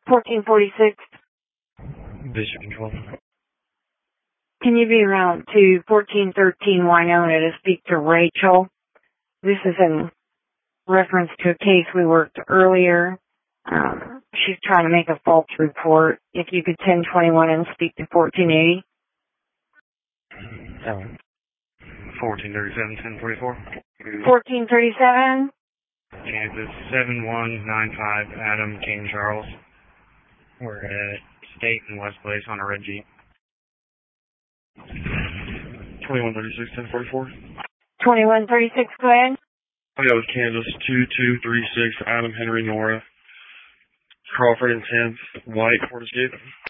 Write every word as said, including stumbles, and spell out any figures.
fourteen forty-six. Bishop Control. Can you be around to fourteen thirteen Winona to speak to Rachel? This is in reference to a case we worked earlier. Um, she's trying to make a false report. If you could ten twenty-one and speak to fourteen eighty. Oh. fourteen thirty-seven, ten forty-four. fourteen thirty-seven. Kansas, seven one nine five, Adam, King Charles. We're at State and West Place on a red Jeep. twenty-one thirty-six, ten forty-four. twenty-one thirty-six, go ahead. I got with Kansas, two two three six, Adam, Henry, Nora. Crawford and tenth, White, Ford Escape.